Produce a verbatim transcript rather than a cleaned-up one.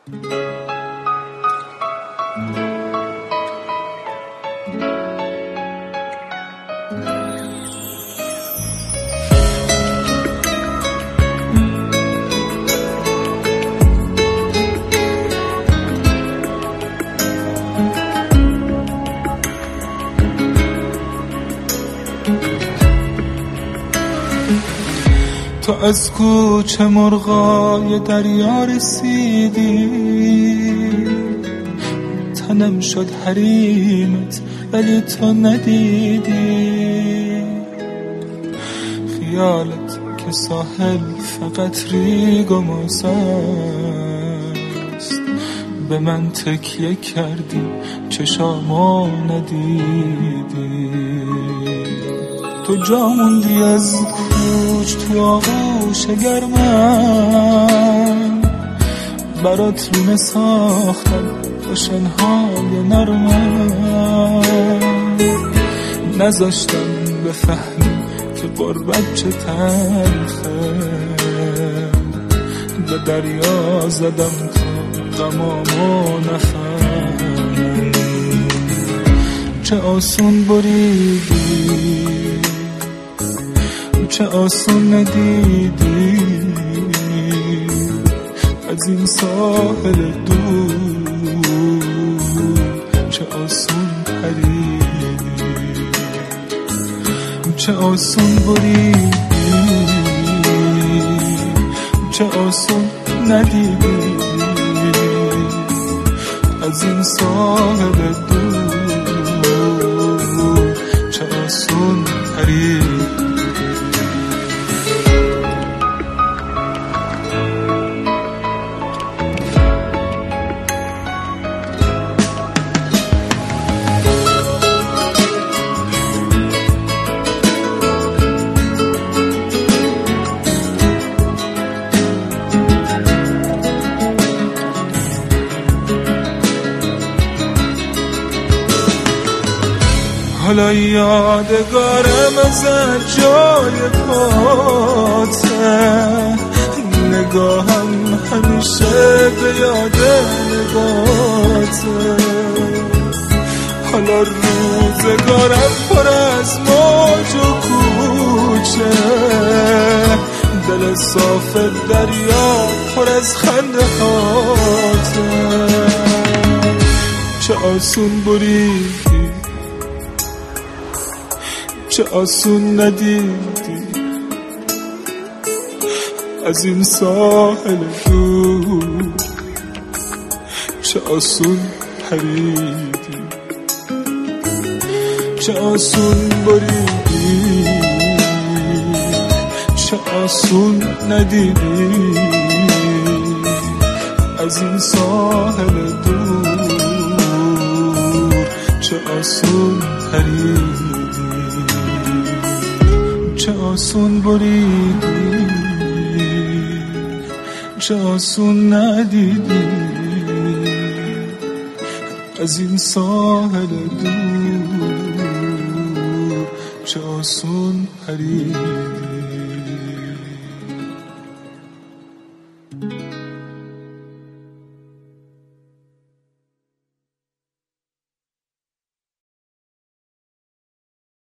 تو از کوچه مرغای دریا رسیدی، تنم شد حریمت ولی تو ندیدی. خیالت که ساحل فقط ریگ و موساست، به من تکیه کردی چشامو ندیدی. تو جا موندی از کوچ تو آغوش گرمم، برات رونه ساختم خوشنهای نرمم. نذاشتم بفهمی که غربت چه تلخه، به دریا زدم تا غمامو نفهم. چه آسون بریدی، چه آسون ندیدی، از این ساحل دور چه آسون پریدی. چه آسون بریدی، چه آسون ندیدی، از این ساحل دور چه آسون پریدی. حالا یادگارم از جای پاته، نگاهم همیشه به یاد نگاته. حالا روزگارم پر از موج و کوچه، دل صاف دریا پر از خنده هاته. چه آسون بریدی، چه آسون ندیدی، از این ساحل دور چه آسون پریدی. چه آسون بریدی، چه آسون ندیدی، از این ساحل دور چه آسون پریدی. چه آسون بریدی، چه آسون ندیدی، از این ساحل دور چه آسون پریدی.